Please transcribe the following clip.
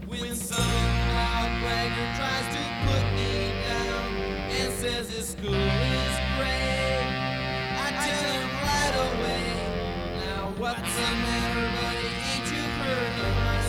When some loud bragger tries to put me down and says his school is great, I tell him right away, now what's the matter, buddy? Ain't you heard of my